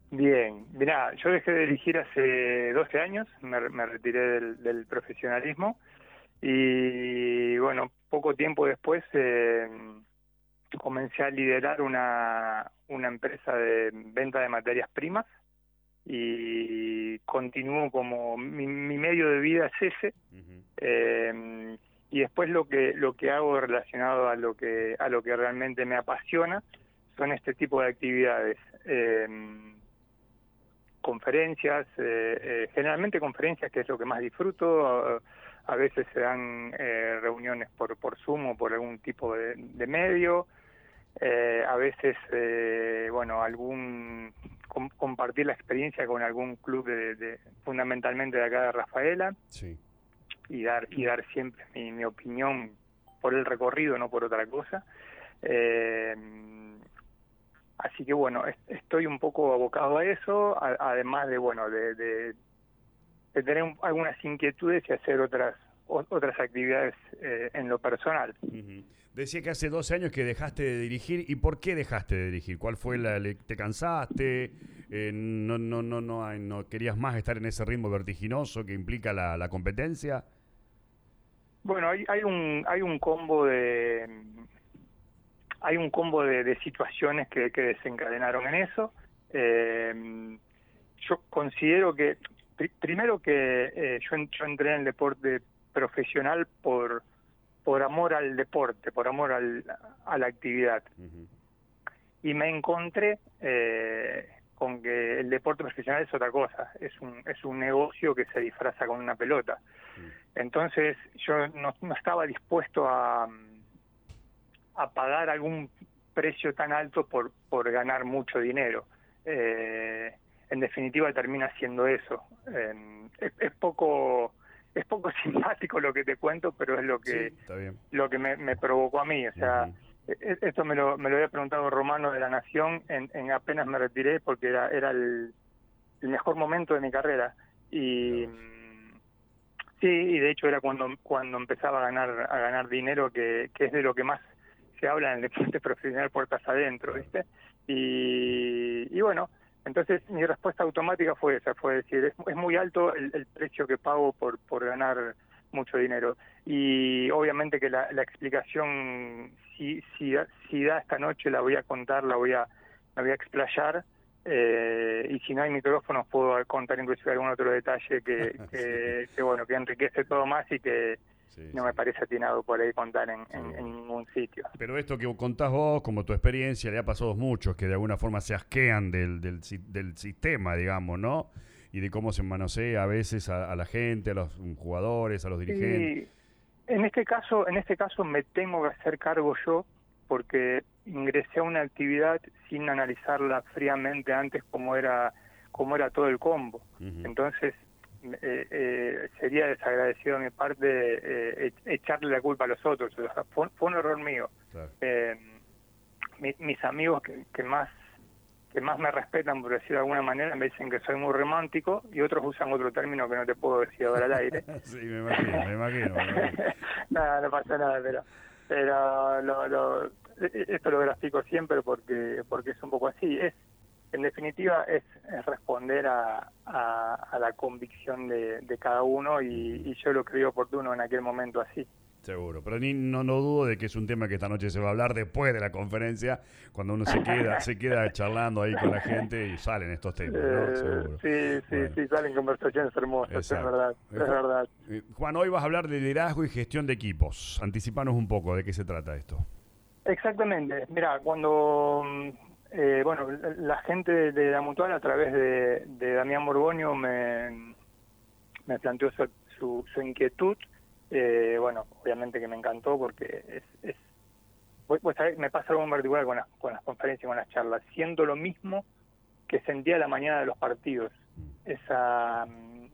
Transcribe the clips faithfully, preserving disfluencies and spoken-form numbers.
Bien, mirá, yo dejé de dirigir hace doce años, me, me retiré del, del profesionalismo y bueno, poco tiempo después eh, comencé a liderar una, una empresa de venta de materias primas y continúo como mi, mi medio de vida es ese. Uh-huh. eh, y después lo que lo que hago relacionado a lo que a lo que realmente me apasiona son este tipo de actividades. Eh, conferencias, eh, eh, generalmente conferencias, que es lo que más disfruto. A, a veces se dan eh, reuniones por, por Zoom o por algún tipo de, de medio. Eh, a veces, eh, bueno, algún com, compartir la experiencia con algún club de, de, fundamentalmente de acá de Rafaela. Sí. y dar y dar siempre mi, mi opinión por el recorrido, no por otra cosa. Eh, Así que bueno, est estoy un poco abocado a eso, a, además de bueno de, de, de tener un, algunas inquietudes y hacer otras o, otras actividades eh, en lo personal. Uh-huh. Decía que hace doce años que dejaste de dirigir. ¿Y por qué dejaste de dirigir? ¿Cuál fue la... Le, ¿Te cansaste? Eh, no, no, no, no, ¿No querías más estar en ese ritmo vertiginoso que implica la, la competencia? Bueno, hay, hay un hay un combo de hay un combo de, de situaciones que, que desencadenaron en eso. Eh, yo considero que, pr primero que eh, yo, yo entré en el deporte profesional por, por amor al deporte, por amor al, a la actividad. Uh-huh. Y me encontré eh, con que el deporte profesional es otra cosa, es un, es un negocio que se disfraza con una pelota. Uh-huh. Entonces yo no, no estaba dispuesto a... a pagar algún precio tan alto por por ganar mucho dinero. Eh, en definitiva termina siendo eso. Eh, es, es poco es poco simpático lo que te cuento, pero es lo que Sí, está bien. lo que me, me provocó a mí. O sea, Uh-huh. esto me lo me lo había preguntado Romano de La Nación en, en apenas me retiré, porque era era el, el mejor momento de mi carrera. Y sí, y de hecho era cuando cuando empezaba a ganar a ganar dinero, que, que es de lo que más se habla en el deporte profesional, puertas adentro, ¿viste? Y, y bueno, entonces mi respuesta automática fue esa, fue decir, es, es muy alto el, el precio que pago por, por ganar mucho dinero. Y obviamente que la, la explicación, si, si, si da esta noche, la voy a contar, la voy a, la voy a explayar, eh, y si no hay micrófonos puedo contar inclusive algún otro detalle que, que, Sí. que bueno, que enriquece todo más y que Sí, no sí. me parece atinado por ahí contar en, en, en Seguro. ningún sitio. Pero esto que contás vos, como tu experiencia, le ha pasado a muchos que de alguna forma se asquean del, del, del sistema, digamos, ¿no? Y de cómo se manosea a veces a, a la gente, a los jugadores, a los dirigentes. Y en este caso, en este caso me tengo que hacer cargo yo, porque ingresé a una actividad sin analizarla fríamente antes como era, como era todo el combo. Uh-huh. Entonces, eh, eh, sería desagradecido de mi parte eh, echarle la culpa a los otros. O sea, fue, fue un error mío. Claro. Eh, mi, mis amigos que, que más que más me respetan, por decirlo de alguna manera, me dicen que soy muy romántico, y otros usan otro término que no te puedo decir ahora al aire. Sí, me imagino, me imagino. Me imagino. Nada, no pasa nada, pero, pero lo, lo, esto lo grafico siempre porque porque es un poco así. Es, en definitiva, es, es responder a, a, a la convicción de, de cada uno, y, y yo lo creí oportuno en aquel momento así. Seguro, pero ni, no, no dudo de que es un tema que esta noche se va a hablar después de la conferencia, cuando uno se queda se queda charlando ahí con la gente y salen estos temas, ¿no? Eh, Seguro. sí, sí, Bueno. sí, salen conversaciones hermosas, Exacto. es verdad, es Ju verdad. Juan, hoy vas a hablar de liderazgo y gestión de equipos. Anticipanos un poco de qué se trata esto. Exactamente. Mira, cuando eh, bueno, la gente de, de la Mutual, a través de, de Damián Borgoño, me, me planteó su, su, su inquietud. Eh, bueno, obviamente que me encantó, porque es, es pues, pues, me pasa algo en particular con las, con las conferencias y con las charlas. Siento lo mismo que sentía la mañana de los partidos. Esa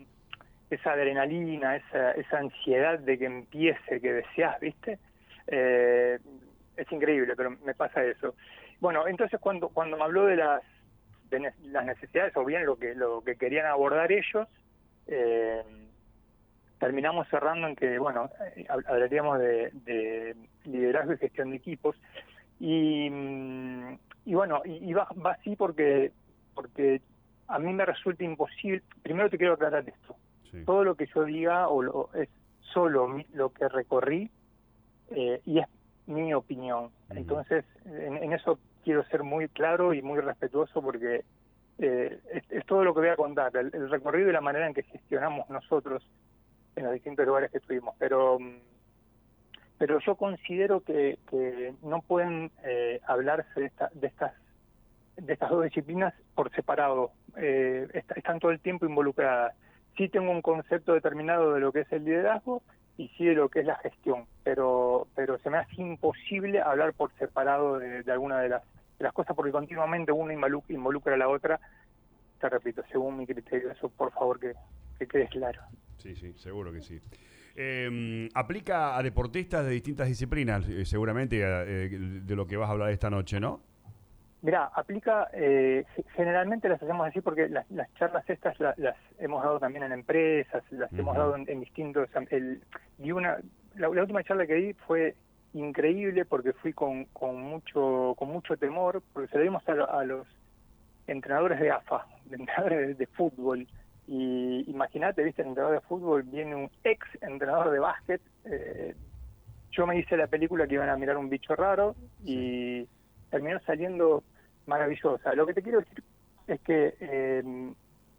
esa adrenalina, esa, esa ansiedad de que empiece, que deseas, ¿viste? Eh, es increíble, pero me pasa eso. Bueno, entonces cuando cuando me habló de las de ne las necesidades, o bien lo que lo que querían abordar ellos, eh, terminamos cerrando en que, bueno, eh, hablaríamos de, de liderazgo y gestión de equipos. Y, y bueno, y, y va, va así porque porque a mí me resulta imposible. Primero te quiero aclarar esto. Sí. Todo lo que yo diga o lo, es solo mi, lo que recorrí eh, y es mi opinión. Uh-huh. Entonces, en, en eso quiero ser muy claro y muy respetuoso porque eh, es, es todo lo que voy a contar, el, el recorrido y la manera en que gestionamos nosotros en los distintos lugares que estuvimos. Pero, pero yo considero que, que no pueden eh, hablarse de, esta, de estas de estas dos disciplinas por separado, eh, est- están todo el tiempo involucradas. Sí tengo un concepto determinado de lo que es el liderazgo y sí de lo que es la gestión, pero pero se me hace imposible hablar por separado de, de alguna de las, de las cosas porque continuamente una involucra, involucra a la otra. Te repito, según mi criterio, eso por favor que, que quede claro. Sí, sí, seguro que sí. Eh, aplica a deportistas de distintas disciplinas, eh, seguramente eh, de lo que vas a hablar esta noche, ¿no? Mira, aplica, eh, generalmente las hacemos así porque las, las charlas estas las, las hemos dado también en empresas, las uh-huh. hemos dado en, en distintos... El, y una, la, la última charla que di fue increíble porque fui con, con mucho con mucho temor, porque se lo dimos a, a los entrenadores de A F A, de entrenadores de, de fútbol. Y imagínate, viste, el entrenador de fútbol, viene un ex entrenador de básquet. Eh, yo me hice la película que iban a mirar un bicho raro y... Sí. Terminó saliendo maravillosa. Lo que te quiero decir es que eh,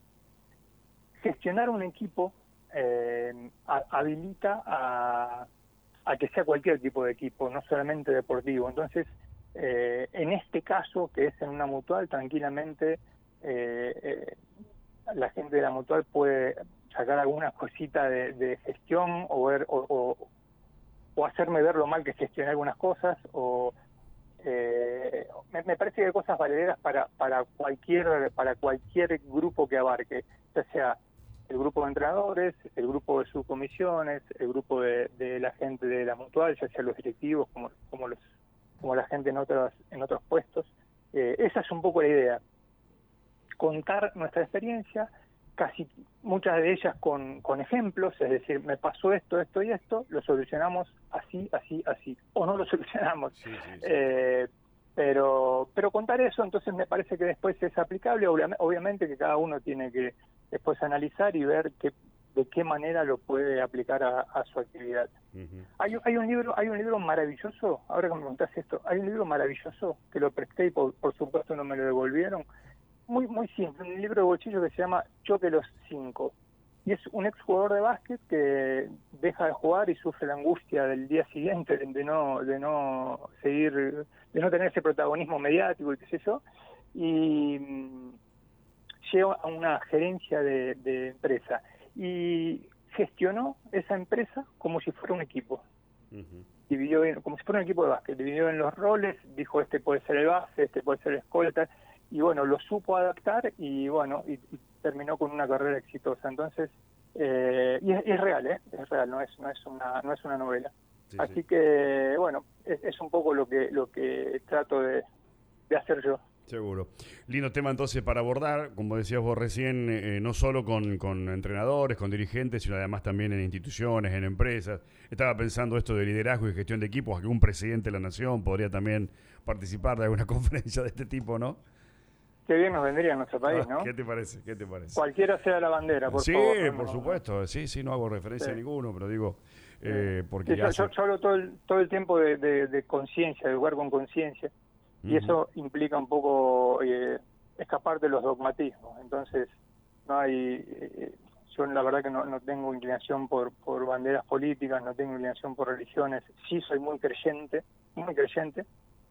gestionar un equipo eh, a, habilita a, a que sea cualquier tipo de equipo, no solamente deportivo. Entonces, eh, en este caso, que es en una mutual, tranquilamente eh, eh, la gente de la mutual puede sacar alguna cosita de, de gestión o, ver, o, o, o hacerme ver lo mal que gestioné algunas cosas o Eh, me, me parece que hay cosas valederas para para cualquier para cualquier grupo que abarque, ya sea el grupo de entrenadores, el grupo de subcomisiones, el grupo de, de la gente de la mutual, ya sea los directivos como como los como la gente en otros en otros puestos. Eh, esa es un poco la idea, contar nuestra experiencia, casi muchas de ellas con, con ejemplos, es decir, me pasó esto, esto y esto, lo solucionamos así, así, así, o no lo solucionamos. Sí, sí, sí. Eh, pero pero contar eso, entonces me parece que después es aplicable, obviamente que cada uno tiene que después analizar y ver qué, de qué manera lo puede aplicar a, a su actividad. Uh-huh. Hay, hay un libro hay un libro maravilloso, ahora que me preguntás esto, hay un libro maravilloso que lo presté y por, por supuesto no me lo devolvieron, muy muy simple, un libro de bolsillo que se llama Choque los Cinco. Y es un exjugador de básquet que deja de jugar y sufre la angustia del día siguiente de no de no seguir, de no tener ese protagonismo mediático y qué sé yo. Y mmm, llega a una gerencia de, de empresa y gestionó esa empresa como si fuera un equipo. Uh-huh. Dividió en, como si fuera un equipo de básquet, dividió en los roles, dijo este puede ser el base, este puede ser el escolta, y bueno, lo supo adaptar y bueno, y, y terminó con una carrera exitosa. Entonces, eh, y es, es real, ¿eh? Es real, no es no es una no es una novela. Sí, Así sí. que, bueno, es, es un poco lo que lo que trato de, de hacer yo. Seguro. Lindo tema entonces para abordar, como decías vos recién, eh, no solo con, con entrenadores, con dirigentes, sino además también en instituciones, en empresas. Estaba pensando esto de liderazgo y gestión de equipos, que un presidente de la nación podría también participar de alguna conferencia de este tipo, ¿no? Qué bien nos vendría en nuestro país, ¿no? ¿Qué te parece? ¿Qué te parece? Cualquiera sea la bandera, por sí, favor. Sí, por no, supuesto. No. Sí, sí, no hago referencia sí. a ninguno, pero digo, eh, porque sí, yo, hace... yo, yo hablo todo el, todo el tiempo de, de, de conciencia, de jugar con conciencia, uh-huh. y eso implica un poco eh, escapar de los dogmatismos. Entonces, no hay... Eh, yo la verdad que no, no tengo inclinación por, por banderas políticas, no tengo inclinación por religiones. Sí soy muy creyente, muy creyente,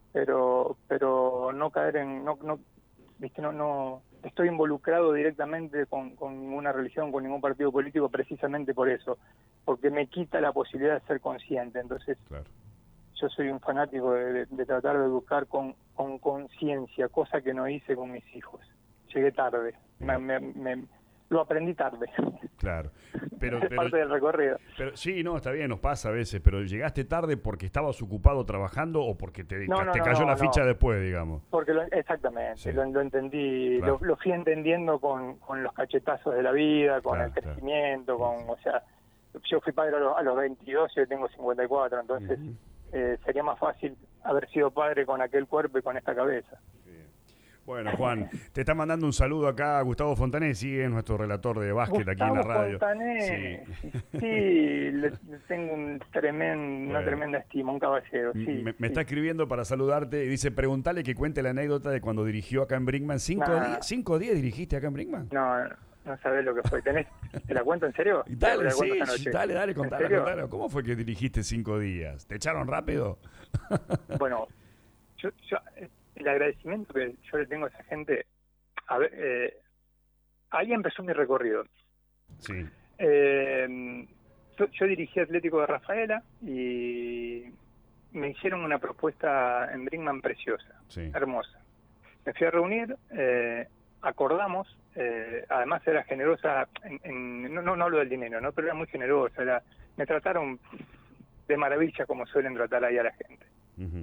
pero pero no caer en... no, no Viste, no, no estoy involucrado directamente con, con ninguna religión, con ningún partido político, precisamente por eso, porque me quita la posibilidad de ser consciente. Entonces, claro. yo soy un fanático de, de, de tratar de educar con con conciencia, cosa que no hice con mis hijos. Llegué tarde, me, me, me, lo aprendí tarde. Claro, pero, es pero parte del recorrido. Pero sí, no, está bien, nos pasa a veces, pero llegaste tarde porque estabas ocupado trabajando o porque te, no, no, te cayó no, la ficha no. después, digamos. Porque lo, exactamente, sí. lo, lo entendí, claro. lo, lo fui entendiendo con, con los cachetazos de la vida, con claro, el crecimiento, claro. con, o sea, yo fui padre a los, a los veintidós y hoy tengo cincuenta y cuatro, entonces uh-huh. eh, sería más fácil haber sido padre con aquel cuerpo y con esta cabeza. Bien. Bueno, Juan, te está mandando un saludo acá Gustavo Fontanesi, es nuestro relator de básquet Gustavo aquí en la radio. Fontanesi. Sí, sí, le, le tengo un tremen, bueno. una tremenda estima, un caballero. Sí, me, me sí. está escribiendo para saludarte y dice, preguntale que cuente la anécdota de cuando dirigió acá en Brinkman. ¿Cinco, nah. días, ¿Cinco días dirigiste acá en Brinkman? No, no, no sabés lo que fue. ¿Tenés, ¿Te la cuento en serio? Dale, sí, dale, dale, contala, contala. ¿Cómo fue que dirigiste cinco días? ¿Te echaron rápido? Bueno, yo, yo, el agradecimiento que yo le tengo a esa gente, a ver, eh, ahí empezó mi recorrido. Sí. Eh, yo, yo dirigí Atlético de Rafaela y me hicieron una propuesta en Brinkman preciosa, sí. hermosa. Me fui a reunir, eh, acordamos, eh, además era generosa, en, en, no, no, no hablo del dinero, ¿no? Pero era muy generosa, era, me trataron de maravilla como suelen tratar ahí a la gente. Uh-huh.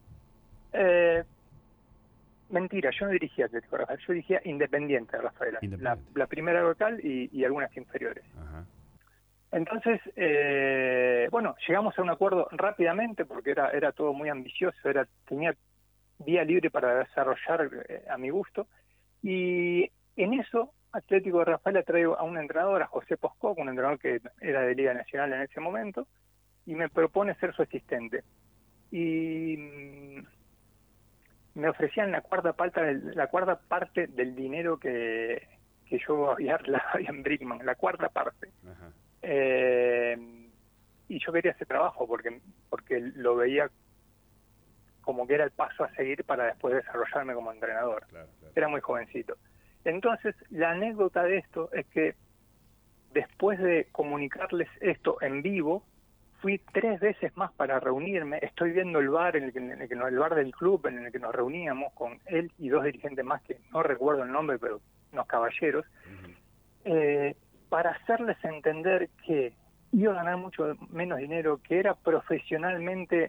eh, mentira, yo no dirigía Atlético de Rafaela, yo dirigía Independiente de Rafaela, la, la primera local y, y algunas inferiores. Uh-huh. Entonces, eh, bueno, llegamos a un acuerdo rápidamente porque era, era todo muy ambicioso, era, tenía vía libre para desarrollar eh, a mi gusto, y en eso Atlético de Rafaela traigo a un entrenador, a José Poscoco, un entrenador que era de Liga Nacional en ese momento, y me propone ser su asistente. Y mmm, me ofrecían la cuarta parte del, la cuarta parte del dinero que, que yo había, la, había en Brinkman, la cuarta parte. Ajá. Eh, y yo quería ese trabajo porque, porque lo veía como que era el paso a seguir para después desarrollarme como entrenador. Claro, claro. Era muy jovencito. Entonces, la anécdota de esto es que después de comunicarles esto en vivo, fui tres veces más para reunirme. Estoy viendo el bar, en el que, en el, que, el bar del club en el que nos reuníamos con él y dos dirigentes más que no recuerdo el nombre, pero unos caballeros, uh-huh. eh, para hacerles entender que iba a ganar mucho menos dinero, que era profesionalmente...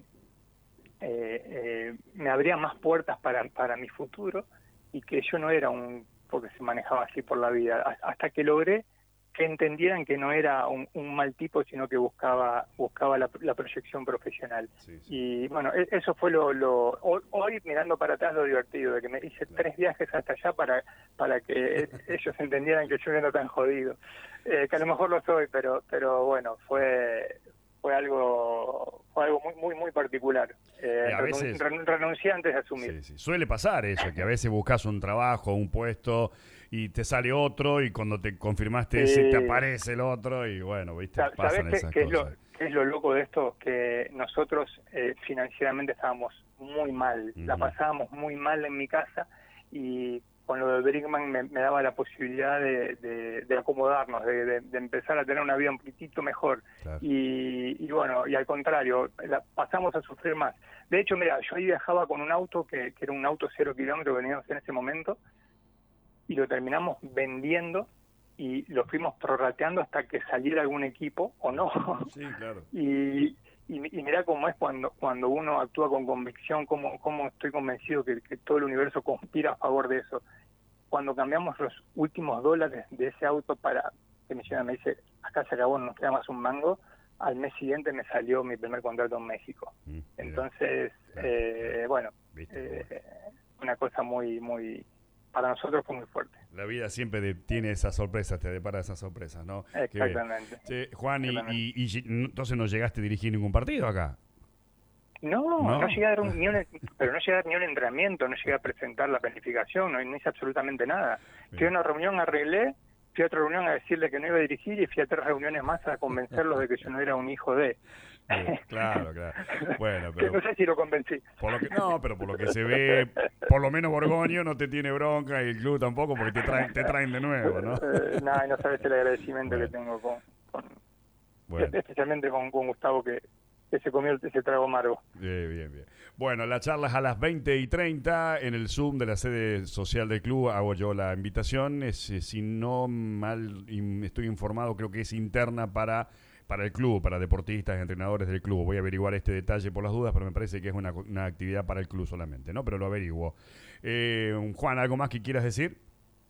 Eh, eh, me abría más puertas para, para mi futuro y que yo no era un porque se manejaba así por la vida, hasta que logré que entendieran que no era un, un mal tipo, sino que buscaba buscaba la, la proyección profesional. Sí, sí. Y bueno, eso fue lo, lo hoy mirando para atrás lo divertido, de que me hice claro. tres viajes hasta allá para para que ellos entendieran que yo no era tan jodido, eh, que a lo mejor lo soy, pero pero bueno, fue fue algo fue algo muy muy muy particular. Eh, a veces renuncié antes de asumir. Sí, sí. Suele pasar eso, que a veces buscas un trabajo, un puesto y te sale otro y cuando te confirmaste sí. ese te aparece el otro y bueno, viste, pasan esas qué, cosas. ¿Qué es, lo, qué es lo loco de esto? Que nosotros eh, financieramente estábamos muy mal, uh-huh. la pasábamos muy mal en mi casa y con lo de Brinkman me, me daba la posibilidad de, de, de acomodarnos, de, de, de empezar a tener una vida un poquitito mejor. Claro. Y, y bueno, y al contrario, la, pasamos a sufrir más. De hecho, mira, yo ahí viajaba con un auto que, que era un auto cero kilómetros que veníamos en ese momento y lo terminamos vendiendo y lo fuimos prorrateando hasta que saliera algún equipo o no. Sí, claro. y, y, y mirá cómo es cuando cuando uno actúa con convicción, cómo, cómo estoy convencido que, que todo el universo conspira a favor de eso. Cuando cambiamos los últimos dólares de ese auto para que mi señora me dice, acá se acabó, no nos queda más un mango, al mes siguiente me salió mi primer contrato en México. Mm, Entonces, claro, eh, claro. bueno, eh, una cosa muy, muy, para nosotros fue muy fuerte. La vida siempre de, tiene esas sorpresas, te depara esas sorpresas, ¿no? Exactamente. Che, Juan, Exactamente. Y, y, y entonces no llegaste a dirigir ningún partido acá. No, no, no llegué a dar un, ni un, pero no llegué a dar ni un entrenamiento, no llegué a presentar la planificación, no, no hice absolutamente nada. Bien. Fui a una reunión, arreglé, fui a otra reunión a decirle que no iba a dirigir y fui a tres reuniones más a convencerlos de que yo no era un hijo de... Bien, claro, claro. Bueno, pero... Que no sé si lo convencí. Por lo que, no, pero por lo que se ve, por lo menos Borgoño no te tiene bronca y el club tampoco porque te traen, te traen de nuevo, ¿no? Eh, nada, no sabes el agradecimiento bueno. que tengo con... con bueno. Especialmente con, con Gustavo que... que se comió ese trago amargo. Bien, bien, bien. Bueno, la charla es a las veinte y treinta en el Zoom de la sede social del club. Hago yo la invitación. Es, eh, si no mal estoy informado, creo que es interna para, para el club, para deportistas y entrenadores del club. Voy a averiguar este detalle por las dudas, pero me parece que es una, una actividad para el club solamente, ¿no? Pero lo averiguo. Eh, Juan, ¿algo más que quieras decir?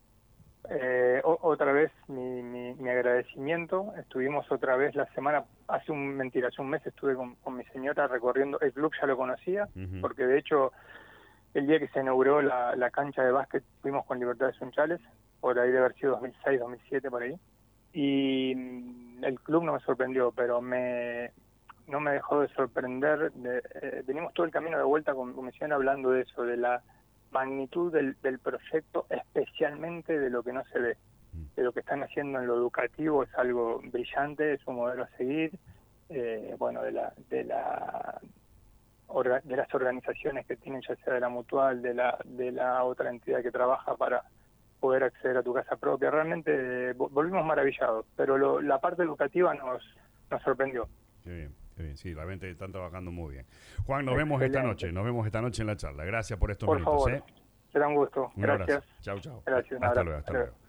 Eh, o, otra vez mi, mi, mi agradecimiento. Estuvimos otra vez la semana, hace un mentira, hace un mes estuve con, con mi señora recorriendo, el club ya lo conocía, uh-huh. porque de hecho el día que se inauguró la, la cancha de básquet, fuimos con Libertad de Sunchales, por ahí de haber sido dos mil seis, dos mil siete, por ahí. Y el club no me sorprendió, pero me no me dejó de sorprender. De, eh, venimos todo el camino de vuelta con Comisión hablando de eso, de la magnitud del, del proyecto, especialmente de lo que no se ve. De lo que están haciendo en lo educativo es algo brillante, es un modelo a seguir. Eh, bueno, de la de la orga, de las organizaciones que tienen, ya sea de la Mutual, de la de la otra entidad que trabaja para poder acceder a tu casa propia, realmente eh, volvimos maravillados, pero lo, la parte educativa nos nos sorprendió. Qué bien, qué bien, sí, realmente están trabajando muy bien. Juan, nos Excelente. vemos esta noche, nos vemos esta noche en la charla. Gracias por estos por minutos. Favor, ¿eh? será un gusto. Un Gracias. Chau, chau. Gracias. Hasta luego, hasta luego.